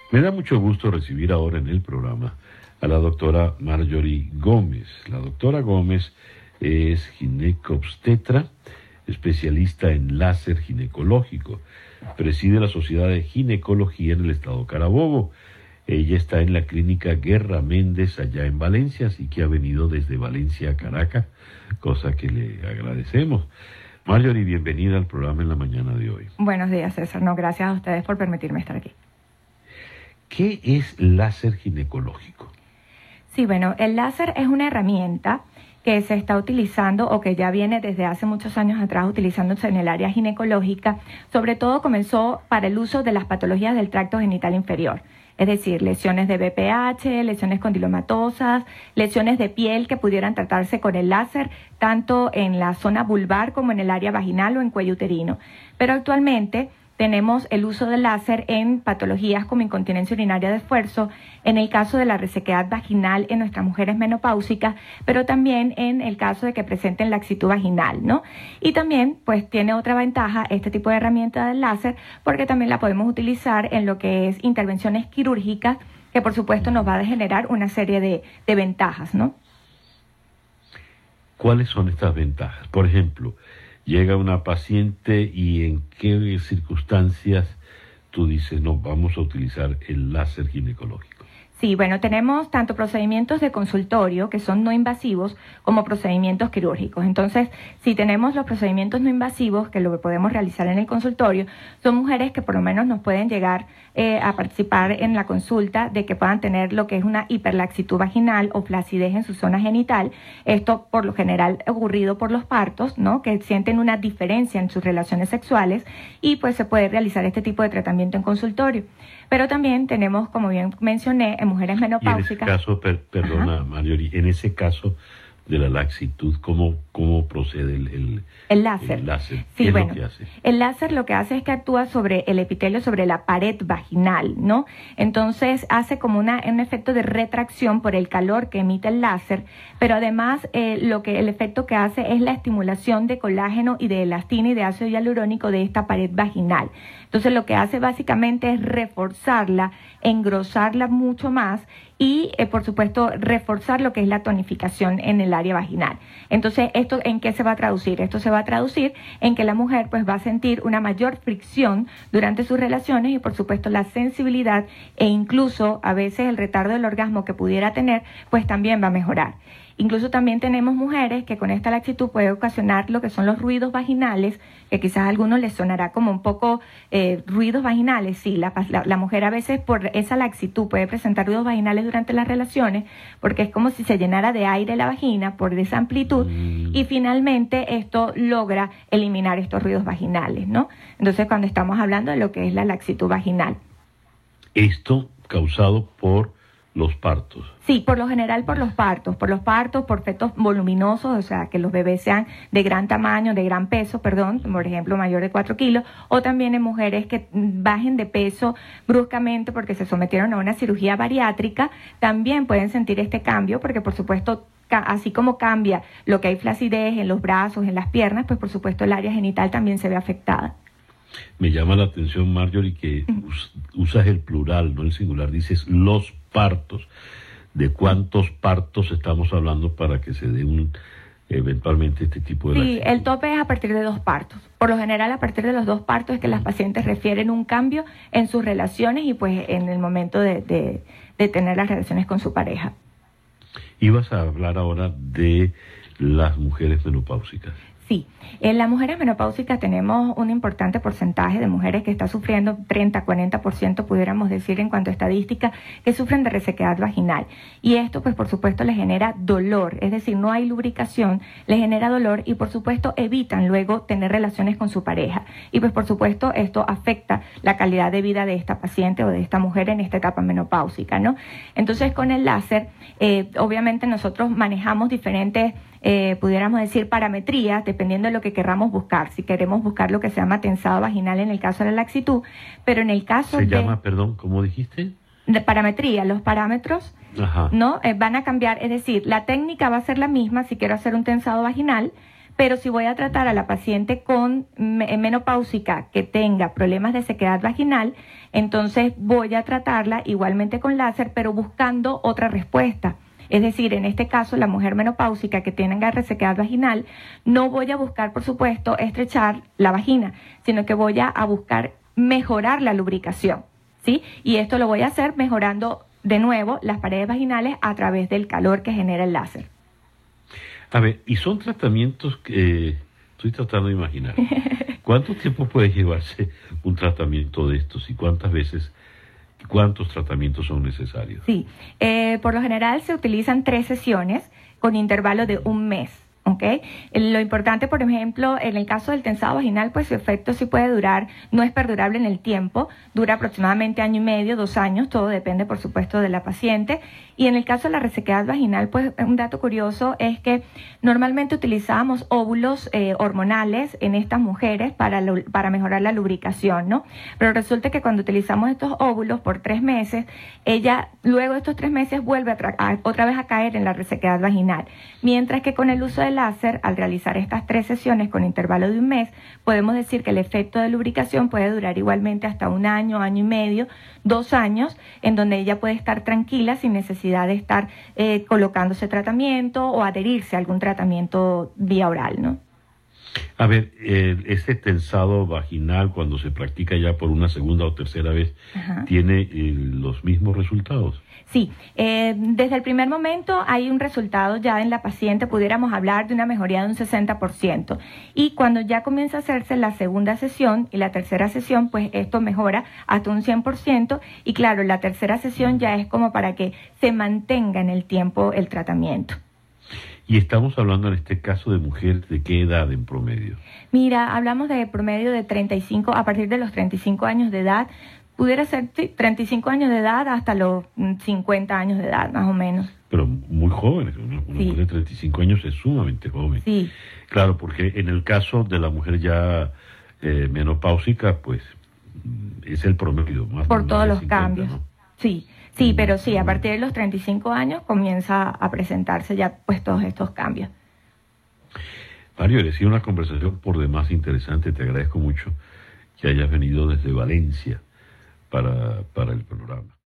Me da mucho gusto recibir ahora en el programa a la doctora Marjorie Gómez. La doctora Gómez es ginecobstetra, especialista en láser ginecológico. Preside la Sociedad de Ginecología en el estado Carabobo. Ella está en la clínica Guerra Méndez allá en Valencia, así que ha venido desde Valencia a Caracas, cosa que le agradecemos. Marjorie, bienvenida al programa en la mañana de hoy. Buenos días, César. No, gracias a ustedes por permitirme estar aquí. ¿Qué es láser ginecológico? Sí, bueno, el láser es una herramienta que se está utilizando o que ya viene desde hace muchos años atrás utilizándose en el área ginecológica. Sobre todo comenzó para el uso de las patologías del tracto genital inferior. Es decir, lesiones de BPH, lesiones condilomatosas, lesiones de piel que pudieran tratarse con el láser, tanto en la zona vulvar como en el área vaginal o en cuello uterino. Pero actualmente tenemos el uso del láser en patologías como incontinencia urinaria de esfuerzo, en el caso de la resequedad vaginal en nuestras mujeres menopáusicas, pero también en el caso de que presenten laxitud vaginal, ¿no? Y también, pues, tiene otra ventaja este tipo de herramienta del láser, porque también la podemos utilizar en lo que es intervenciones quirúrgicas, que por supuesto nos va a generar una serie de ventajas, ¿no? ¿Cuáles son estas ventajas? Por ejemplo, llega una paciente y en qué circunstancias tú dices, no, vamos a utilizar el láser ginecológico. Sí, bueno, tenemos tanto procedimientos de consultorio, que son no invasivos, como procedimientos quirúrgicos. Entonces, si tenemos los procedimientos no invasivos, que lo podemos realizar en el consultorio, son mujeres que por lo menos nos pueden llegar a participar en la consulta de que puedan tener lo que es una hiperlaxitud vaginal o flacidez en su zona genital. Esto, por lo general, ocurrido por los partos, ¿no? Que sienten una diferencia en sus relaciones sexuales y pues se puede realizar este tipo de tratamiento en consultorio. Pero también tenemos, como bien mencioné, en mujeres menopáusicas. Y en ese caso, perdona, Marjorie, en ese caso de la laxitud, ¿cómo procede el láser? El láser. Sí, ¿Qué bueno, es lo que hace? El láser lo que hace es que actúa sobre el epitelio, sobre la pared vaginal, ¿no? Entonces hace como un efecto de retracción por el calor que emite el láser, pero además el efecto que hace es la estimulación de colágeno y de elastina y de ácido hialurónico de esta pared vaginal. Entonces lo que hace básicamente es reforzarla, engrosarla mucho más y, por supuesto, reforzar lo que es la tonificación en el área vaginal. Entonces, ¿esto en qué se va a traducir? Esto se va a traducir en que la mujer pues va a sentir una mayor fricción durante sus relaciones y, por supuesto, la sensibilidad e incluso a veces el retardo del orgasmo que pudiera tener, pues también va a mejorar. Incluso también tenemos mujeres que con esta laxitud puede ocasionar lo que son los ruidos vaginales, que quizás a algunos les sonará como un poco ruidos vaginales. Sí, la mujer a veces por esa laxitud puede presentar ruidos vaginales durante las relaciones, porque es como si se llenara de aire la vagina por esa amplitud y finalmente esto logra eliminar estos ruidos vaginales, ¿no? Entonces, cuando estamos hablando de lo que es la laxitud vaginal. Esto causado por los partos. Sí, por lo general por por fetos voluminosos, o sea, que los bebés sean de gran tamaño, de gran peso, por ejemplo, mayor de 4 kilos, o también en mujeres que bajen de peso bruscamente porque se sometieron a una cirugía bariátrica, también pueden sentir este cambio porque, por supuesto, así como cambia lo que hay flacidez en los brazos, en las piernas, pues por supuesto el área genital también se ve afectada. Me llama la atención, Marjorie, que usas el plural, no el singular, dices los partos. ¿De cuántos partos estamos hablando para que se dé eventualmente este tipo de laxitud? Sí, el tope es a partir de 2 partos. Por lo general, a partir de los 2 partos es que las pacientes refieren un cambio en sus relaciones y pues en el momento de tener las relaciones con su pareja. Ibas a hablar ahora de las mujeres menopáusicas. Sí, en las mujeres menopáusicas tenemos un importante porcentaje de mujeres que está sufriendo 30-40%, pudiéramos decir en cuanto a estadística, que sufren de resequedad vaginal. Y esto, pues por supuesto, les genera dolor, es decir, no hay lubricación, les genera dolor y por supuesto evitan luego tener relaciones con su pareja. Y pues por supuesto esto afecta la calidad de vida de esta paciente o de esta mujer en esta etapa menopáusica, ¿no? Entonces con el láser, obviamente nosotros manejamos diferentes pudiéramos decir parametrías, dependiendo de lo que querramos buscar. Si queremos buscar lo que se llama tensado vaginal en el caso de la laxitud, pero en el caso perdón, ¿cómo dijiste? De parametría, los parámetros, ¿no? Van a cambiar, es decir, la técnica va a ser la misma si quiero hacer un tensado vaginal, Pero si voy a tratar a la paciente con menopáusica que tenga problemas de sequedad vaginal, entonces voy a tratarla igualmente con láser, pero buscando otra respuesta. Es decir, en este caso, la mujer menopáusica que tenga resequedad vaginal, no voy a buscar, por supuesto, estrechar la vagina, sino que voy a buscar mejorar la lubricación, ¿sí? Y esto lo voy a hacer mejorando de nuevo las paredes vaginales a través del calor que genera el láser. A ver, y son tratamientos que estoy tratando de imaginar. ¿Cuánto tiempo puede llevarse un tratamiento de estos y cuántos tratamientos son necesarios? Sí, por lo general se utilizan 3 sesiones con intervalo de 1 mes. ¿Okay? Lo importante, por ejemplo, en el caso del tensado vaginal, pues su efecto sí puede durar, no es perdurable en el tiempo, dura aproximadamente 1 año y medio, 2 años, todo depende, por supuesto, de la paciente. Y en el caso de la resequedad vaginal, pues un dato curioso es que normalmente utilizábamos óvulos hormonales en estas mujeres para mejorar la lubricación, ¿no? Pero resulta que cuando utilizamos estos óvulos por 3 meses, ella luego de estos 3 meses vuelve otra vez a caer en la resequedad vaginal. Mientras que con el uso del láser, al realizar estas 3 sesiones con intervalo de 1 mes, podemos decir que el efecto de lubricación puede durar igualmente hasta 1 año, 1 año y medio, 2 años, en donde ella puede estar tranquila sin necesidad de estar colocándose tratamiento o adherirse a algún tratamiento vía oral, ¿no? A ver, ese tensado vaginal, cuando se practica ya por una segunda o tercera vez, Ajá. ¿tiene los mismos resultados? Sí, desde el primer momento hay un resultado ya en la paciente, pudiéramos hablar de una mejoría de un 60%. Y cuando ya comienza a hacerse la segunda sesión y la tercera sesión, pues esto mejora hasta un 100%. Y claro, la tercera sesión ya es como para que se mantenga en el tiempo el tratamiento. Y estamos hablando en este caso de mujeres de qué edad en promedio. Mira, hablamos de promedio de 35, a partir de los 35 años de edad, pudiera ser 35 años de edad hasta los 50 años de edad, más o menos. Pero muy jóvenes, una mujer de 35 años es sumamente joven. Sí. Claro, porque en el caso de la mujer ya menopáusica, pues es el promedio. Más por todos los 50, cambios, ¿no? Sí, pero sí, a partir de los 35 años comienza a presentarse ya pues todos estos cambios. Mario, ha sido una conversación por demás interesante. Te agradezco mucho que hayas venido desde Valencia para el programa.